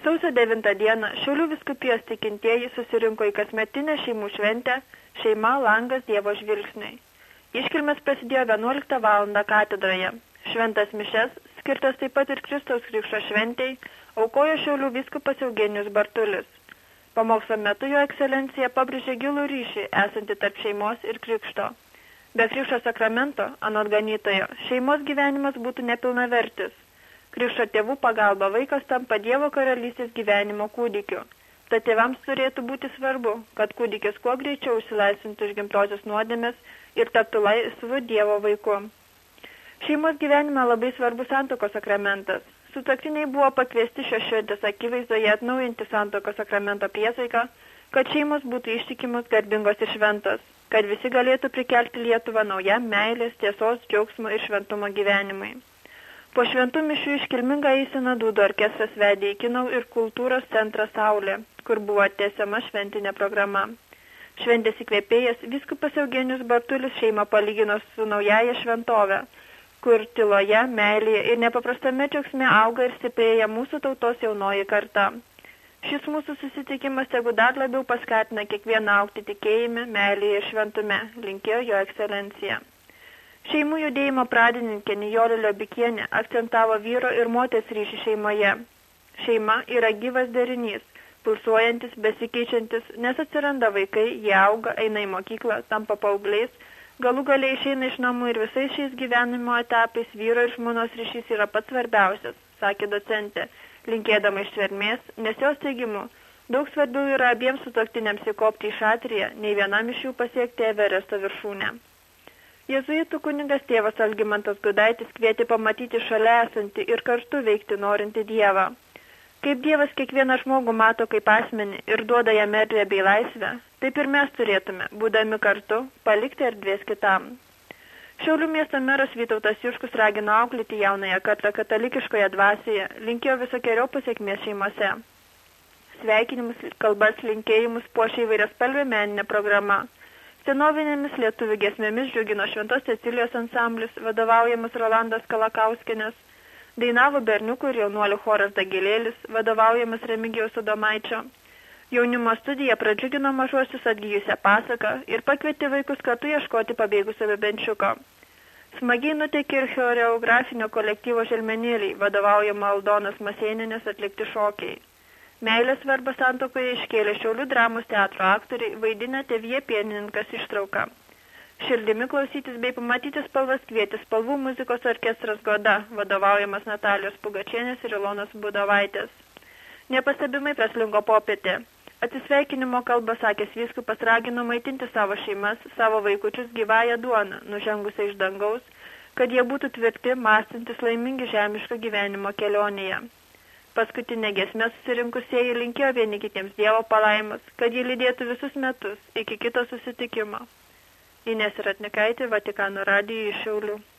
Sausio 9 dieną Šiaulių vyskupijos tikintieji susirinko į kasmetinę šeimų šventę Šeima langas Dievo žvilgsniui. Iškilmės prasidėjo 11 valandą katedroje. Šventas mišes, skirtas taip pat ir Kristaus Krikšto šventei, aukojo Šiaulių vyskupas Eugenijus Bartulis. Pamokslo metu jo ekscelencija pabrėžė gilų ryšį esantį tarp šeimos ir Krikšto. Be Krikšto sakramento, anot ganytojo, šeimos gyvenimas būtų nepilnavertis. Krikšto tėvų pagalba vaikas tampa Dievo karalystės gyvenimo kūdikiu. Tad tėvams turėtų būti svarbu, kad kūdikis kuo greičiau išsilaisvintų iš gimtosios nuodėmės ir taptų laisvu Dievo vaiku. Šeimos gyvenime labai svarbus santuokos sakramentas. Sutuoktiniai buvo pakviesti šios šventės akivaizdoje atnaujinti santuokos sakramento priesaiką, kad šeimos būtų ištikimos, garbingos ir šventos, kad visi galėtų prikelti Lietuvą naujam meilės, tiesos, džiaugsmo ir šventumo gyvenimui. Po šventų mišių iškilmingą eiseną dūdų orkestras vedė į kino ir kultūros centrą Saulė, kur buvo tęsiama šventinė programa. Šventės įkvėpėjas vyskupas Eugenijus Bartulis šeimą palygino su naujaja šventove, kur tyloje, meilėje ir nepaprastame džiaugsme auga ir stiprėja mūsų tautos jaunoji karta. Šis mūsų susitikimas tegu dar labiau paskatina kiekvieną augti tikėjime, meilėje ir šventume, linkėjo jo ekscelencija. Šeimų judėjimo pradininkė Nijolė Liobikienė akcentavo vyro ir moters ryšį šeimoje. Šeima yra gyvas derinys, pulsuojantis, besikeičiantis, nes atsiranda vaikai, jie auga, eina į mokyklą, tampa paaugliais, galų galiai išeina iš namų ir visais šiais gyvenimo etapais vyro ir žmonos ryšys yra pats svarbiausias, sakė docentė, linkėdama ištvermės, nes jos teigimu, daug svarbiau yra abiems sutuoktiniams įkopti į šatriją, nei vienam iš jų pasiekti Everesto viršūnę. Jėzuitų kunigas tėvas Algimantas Gudaitis kvietė pamatyti šalia esantį ir kartu veikti norintį Dievą. Kaip Dievas kiekvieną žmogų mato kaip asmenį ir duoda jam erdvę bei laisvę, taip ir mes turėtume, būdami kartu, palikti erdvės kitam. Šiaulių miesto meras Vytautas Juškus ragino auklėti jaunąją kartą katalikiškoje dvasioje, linkėjo visokeriau pasiekmės šeimose. Sveikinimus, kalbas, linkėjimus puošia įvairiaspalvė meninė programa. Senovinėmis lietuvių giesmėmis džiugino Šventos Cecilijos ansamblis, vadovaujamas Rolandas Kalakauskienės, dainavo berniukų ir jaunuolių choras Dagilėlis, vadovaujamas Remigijaus Adomaičio. Jaunimo studija pradžiugino mažuosius atgijusią pasaką ir pakvietė vaikus kartu ieškoti pabėgusio bebenčiuko. Smagiai nuteikė ir choreografinio kolektyvo Želmenėliai, vadovaujama Aldonos Masėninės atlikti šokiai. Meilės svarbą santuokoje iškėlė Šiaulių dramos teatro aktoriai, vaidina Tėvie pienininkas ištrauką. Širdimi klausytis bei pamatyti spalvas kvietė Spalvų muzikos orkestras Goda, vadovaujamas Natalijos Pugačienės ir Ilonos Budovaitės. Nepastebimai praslinko popietė. Atsisveikinimo kalbą sakęs vyskupas ragino maitinti savo šeimas, savo vaikučius gyvąją duoną, nužengusią iš dangaus, kad jie būtų tvirti, mąstantis laimingi žemiško gyvenimo kelionėje. Paskutinė giesmė susirinkusieji linkėjo vieni kitiems Dievo palaimos, kad jį lydėtų visus metus iki kito susitikimo. Inės Ratnikaitė, Vatikano radijui iš Šiaulių.